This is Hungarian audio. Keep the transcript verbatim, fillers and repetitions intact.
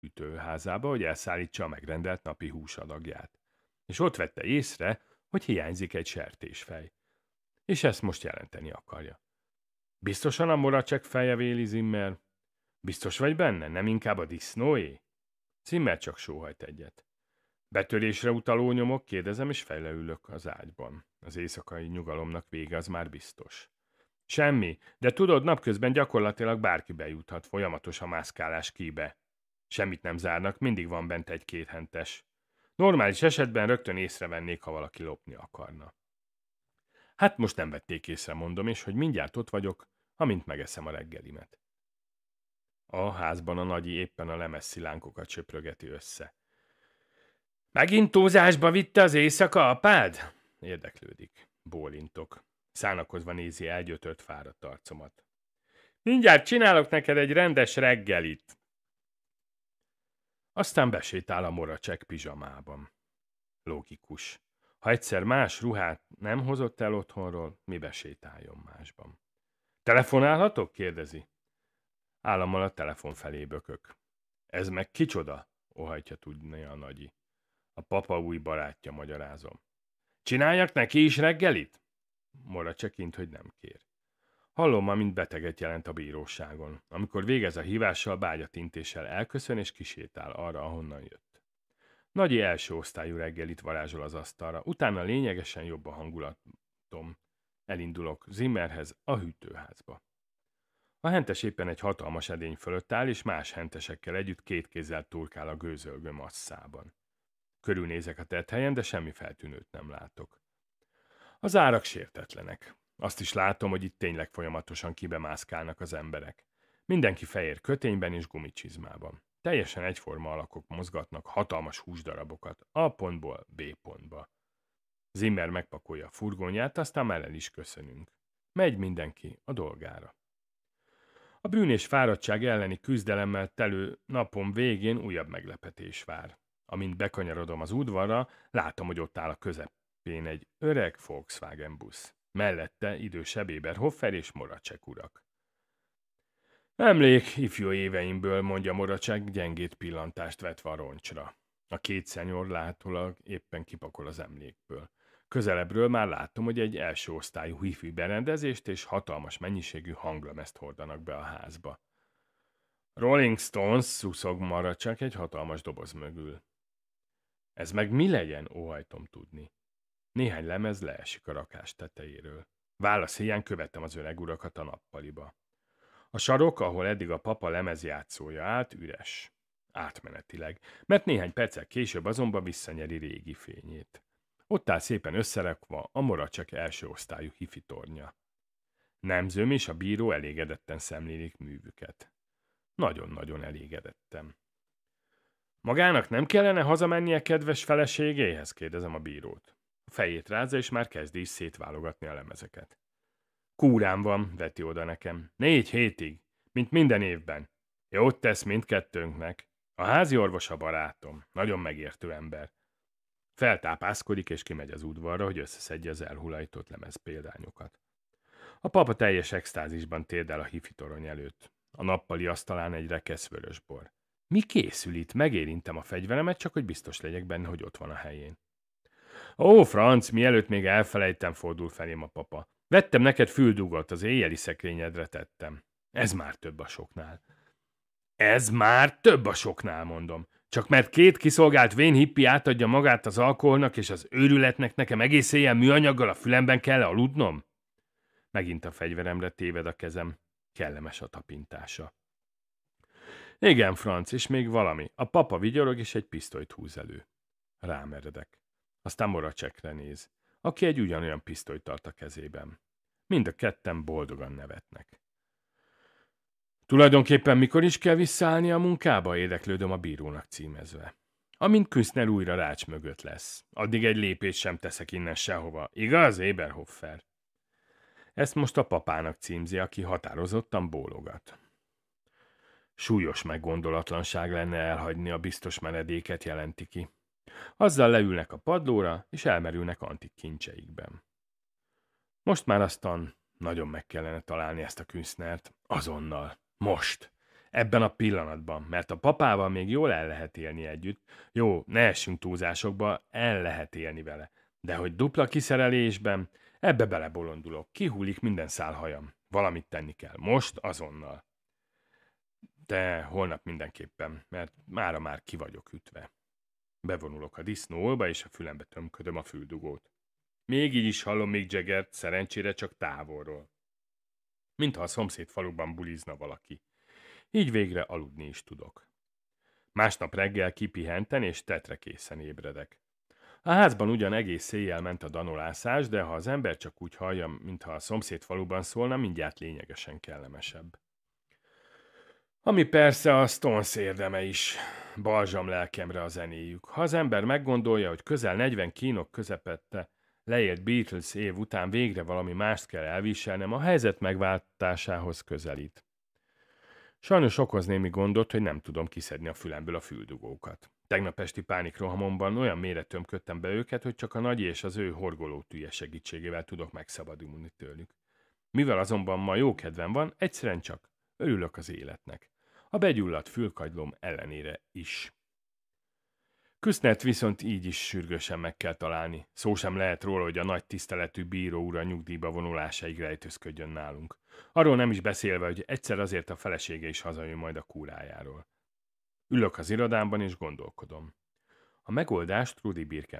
hűtőházába, hogy elszállítsa a megrendelt napi húsadagját. És ott vette észre, hogy hiányzik egy sertésfej. És ezt most jelenteni akarja. Biztosan a Moracek feje, véli Zimmer? Biztos vagy benne? Nem inkább a disznóé? Zimmer csak sóhajt egyet. Betörésre utaló nyomok, kérdezem, és fejleülök az ágyban. Az éjszakai nyugalomnak vége, az már biztos. Semmi, de tudod, napközben gyakorlatilag bárki bejuthat, folyamatos a mászkálás kíbe. Semmit nem zárnak, mindig van bent egy kéthentes. Normális esetben rögtön észrevennék, ha valaki lopni akarna. Hát most nem vették észre, mondom, és hogy mindjárt ott vagyok, amint megeszem a reggelimet. A házban a nagyi éppen a lemezszilánkokat söprögeti össze. Megint túlzásba vitte az éjszaka apád? Érdeklődik. Bólintok. Szánakozva nézi elgyötört, fáradt arcomat. Mindjárt csinálok neked egy rendes reggelit. Aztán besétál a Moracek pizsamában. Logikus. Ha egyszer más ruhát nem hozott el otthonról, mi besétáljon másban. Telefonálhatok? Kérdezi. Állammal a telefon felé bökök. Ez meg kicsoda? Óhajtja tudni a nagyi. A papa új barátja, magyarázom. Csináljak neki is reggelit? Moracek int, hogy nem kér. Hallom, amint beteget jelent a bíróságon. Amikor végez a hívással, bágyatintéssel elköszön és kisétál arra, ahonnan jött. Nagyi első osztályú reggelit varázsol az asztalra, utána lényegesen jobb a hangulatom. Elindulok Zimmerhez, a hűtőházba. A hentes éppen egy hatalmas edény fölött áll, és más hentesekkel együtt két kézzel turkál a gőzölgő masszában. Körülnézek a tetthelyen, de semmi feltűnőt nem látok. Az árak sértetlenek. Azt is látom, hogy itt tényleg folyamatosan kibemászkálnak az emberek. Mindenki fehér kötényben és gumicsizmában. Teljesen egyforma alakok mozgatnak hatalmas húsdarabokat A pontból B pontba. Zimmer megpakolja a furgonját, aztán már el is köszönünk. Megy mindenki a dolgára. A bűn és fáradtság elleni küzdelemmel telő napom végén újabb meglepetés vár. Amint bekanyarodom az udvarra, látom, hogy ott áll a közepén egy öreg Volkswagen busz. Mellette idősebb Eberhofer és Moracek urak. Emlék ifjú éveimből, mondja Moracek, gyengét pillantást vetve a roncsra. A két szenyor látólag éppen kipakol az emlékből. Közelebbről már látom, hogy egy első osztályú hi-fi berendezést és hatalmas mennyiségű hanglemezt hordanak be a házba. Rolling Stones, szuszog Moracek egy hatalmas doboz mögül. Ez meg mi legyen, óhajtom tudni. Néhány lemez leesik a rakás tetejéről. Válasz hiány követtem az öreg urakat a nappaliba. A sarok, ahol eddig a papa lemezjátszója állt, üres. Átmenetileg, mert néhány perccel később azonban visszanyeri régi fényét. Ott áll szépen összerakva a Moracek első osztályú hi-fi tornya. Nemzőm és a bíró elégedetten szemlélik művüket. Nagyon-nagyon elégedettem. Magának nem kellene hazamennie kedves feleségéhez? Kérdezem a bírót. A fejét rázza, és már kezdi is szétválogatni a lemezeket. Kúrám van, veti oda nekem. Négy hétig, mint minden évben. Jót tesz mindkettőnknek. A házi orvos a barátom. Nagyon megértő ember. Feltápászkodik, és kimegy az udvarra, hogy összeszedje az elhulajtott lemez példányokat. A papa teljes extázisban térdel a hi-fi torony előtt. A nappali asztalán egy rekesz vörösbor. Mi készül itt? Megérintem a fegyveremet, csak hogy biztos legyek benne, hogy ott van a helyén. Ó, Franc, mielőtt még elfelejtem, fordul felém a papa. Vettem neked füldugot, az éjjeli szekrényedre tettem. Ez már több a soknál. Ez már több a soknál, mondom. Csak mert két kiszolgált vén hippi átadja magát az alkoholnak és az őrületnek, nekem egész éjjel műanyaggal a fülemben kell aludnom? Megint a fegyveremre téved a kezem. Kellemes a tapintása. Igen, Franc, és még valami. A papa vigyorog, és egy pisztolyt húz elő. Rámeredek. Aztán Moracekre néz, aki egy ugyanolyan pisztolyt tart a kezében. Mind a ketten boldogan nevetnek. Tulajdonképpen mikor is kell visszaállni a munkába? Érdeklődöm a bírónak címezve. Amint Küszner újra rács mögött lesz. Addig egy lépést sem teszek innen sehova. Igaz, Eberhofer? Ezt most a papának címzi, aki határozottan bólogat. Súlyos meggondolatlanság lenne elhagyni a biztos menedéket, jelenti ki. Azzal leülnek a padlóra, és elmerülnek antik kincseikben. Most már aztán nagyon meg kellene találni ezt a Küsznert. Azonnal. Most. Ebben a pillanatban, mert a papával még jól el lehet élni együtt. Jó, ne essünk túlzásokba, el lehet élni vele. De hogy dupla kiszerelésben, ebbe belebolondulok, kihullik minden szálhajam. Valamit tenni kell, most, azonnal. De holnap mindenképpen, mert mára már ki vagyok ütve. Bevonulok a disznóolba, és a fülembe tömködöm a füldugót. Még így is hallom Mick Jaggert, szerencsére csak távolról. Mintha a szomszéd faluban bulizna valaki. Így végre aludni is tudok. Másnap reggel kipihenten és tetrekészen ébredek. A házban ugyan egész éjjel ment a danolászás, de ha az ember csak úgy hallja, mintha a szomszéd faluban szólna, mindjárt lényegesen kellemesebb. Ami persze a Stones érdeme is. Balzsam lelkemre a zenéjük. Ha az ember meggondolja, hogy közel negyven kínok közepette leélt Beatles év után végre valami mást kell elviselnem, a helyzet megváltásához közelít. Sajnos okoz némi gondot, hogy nem tudom kiszedni a fülemből a füldugókat. Tegnap esti pánikrohamomban olyan mélyre tömködtem be őket, hogy csak a nagyi és az ő horgolótűje segítségével tudok megszabadulni tőlük. Mivel azonban ma jó kedvem van, egyszerűen csak örülök az életnek. A begyulladt fülkagylom ellenére is. Küsznert viszont így is sürgősen meg kell találni. Szó sem lehet róla, hogy a nagy tiszteletű bíró ura nyugdíjba vonulásáig rejtőzködjön nálunk. Arról nem is beszélve, hogy egyszer azért a felesége is hazajön majd a kúrájáról. Ülök az irodámban és gondolkodom. A megoldást Rudi Birken